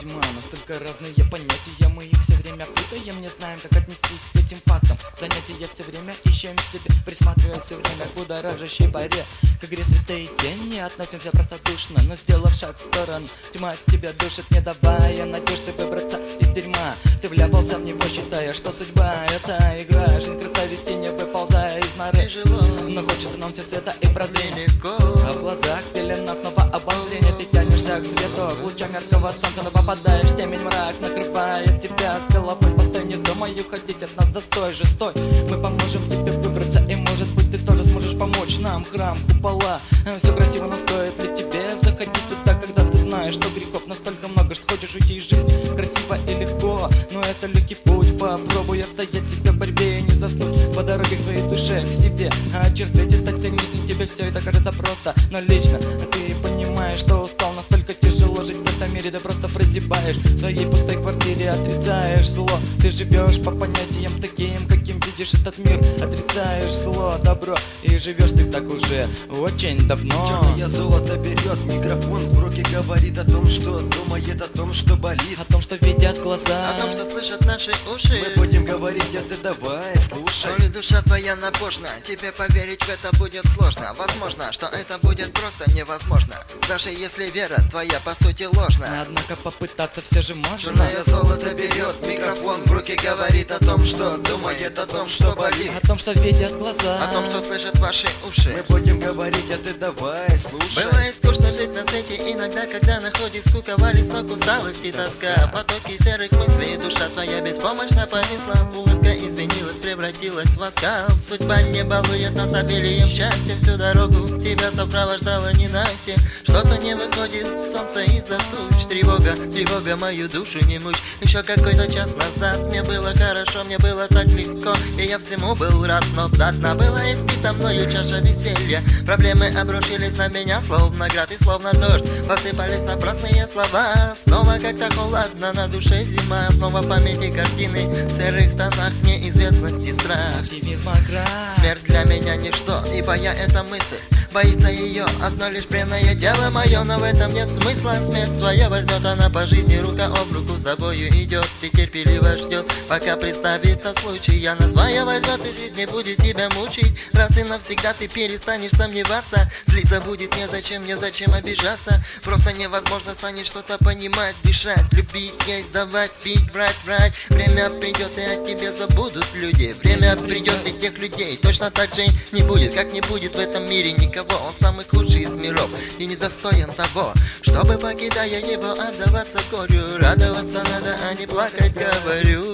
тьма. Настолько разные понятия, мы их все время путаем. Не знаем, как отнестись к этим фактам. Занятия все время ищем себе, присматривая все время к будоражащей паре. К игре святые тени относимся простодушно, но сделав шаг в сторону, тьма тебя душит, не давая надежды выбраться из дерьма. Ты вляпался в него, считая, что судьба это игра. Жизнь круто вести, не выползая из норы. Тяжело, но хочется нам все света и прозрения. легко. А в глазах пелена снова обозрение. Ты тянешься к свету, к лучам яркого солнца, но попадаешь в темень, мрак накрывает тебя с головой. Постой, не вздумай уходить от нас, да стой же, стой. Мы поможем тебе выбраться, и может быть ты тоже сможешь помочь нам. Храм, купола, все красиво, но стоит ли тебе заходить туда, когда ты знаешь, что грехов настолько много, что хочешь уйти из жизни красиво и легко. Но это легкий путь, попробуй отстоять себя в борьбе и не заснуть по дороге к своей душе, к себе. Очерстветь и стать сильнее, тебе все это кажется просто, но лично ты понимаешь, что устал, настолько тяжело жить в этом мире, да просто прозябаешь в своей пустой квартире, отрицаешь зло. Ты живешь по понятиям таким, каким видишь этот мир, отрицаешь зло, добро, и живешь ты так уже очень давно. Черное золото берет микрофон в руки, говорит о том, что думает, о том, что болит, о том, что видят глаза, о том, что слышат наши уши. Мы будем говорить, а ты давай слушай. То ли душа твоя напошна, тебе поверить в это будет сложно. Возможно, что это будет просто невозможно, даже если вера твоя по сути ложна. Однако попытаться все же можно. Черное золото берет микрофон в руки, говорит о том, что думает, о том, что болит, о том, что видят глаза, о том, что слышат ваши уши. Мы будем говорить, а ты давай слушай. Бывает скучно жить на свете иногда, когда находит скука, валит с ног усталость и тоска. Потоки серых мыслей, душа твоя беспомощно повисла, улыбка изменилась, превратилась в оскал. Судьба не балует нас обилием счастья, всю дорогу тебя сопровождала ненастье. Что-то не выходит солнце из-за туч, тревога, тревога мою душу не мучь. Еще какой-то час назад мне было хорошо, мне было так легко, и я всему был рад, но до дна была испита мною чаша веселья. Проблемы обрушились на меня, словно град и словно дождь, посыпались напрасные слова. Снова как-то холодно, на душе зима, снова в памяти картины в серых тонах, неизвестности страх, оптимизма крах. Смерть для меня ничто, ибо я эта мысль, боится ее одно лишь бренное дело мое, но в этом нет смысла. Смерть своя возьмет, она по жизни рука об руку с собою идет и терпеливо ждет, пока представится случай. Она своя возьмет и жизнь не будет тебя мучить. Раз и навсегда ты перестанешь сомневаться, злиться будет незачем обижаться. Просто невозможно станет что-то понимать, дышать, любить, есть, давать, пить, брать. Время придет и о тебе забудут люди. Время придет и тех людей точно так же не будет, как не будет в этом мире никого. Он самый худший из миров и недостоин того, чтобы, покидая его, отдаваться горю. Радоваться надо, а не плакать, говорю.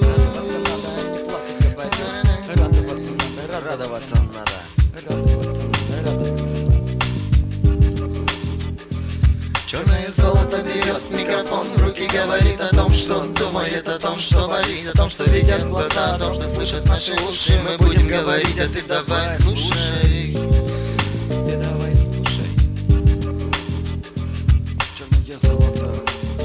Радоваться надо. Черное золото берет микрофон в руки, говорит о том, что думает, о том, что болит, о том, что видят глаза, о том, что слышат наши уши. Мы будем говорить, а ты давай слушай. Ты давай слушай. Черное золото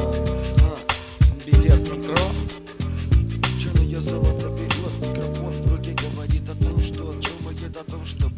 берет микро. Черное золото берет микрофон в руки, говорит о том, что думает, о том, что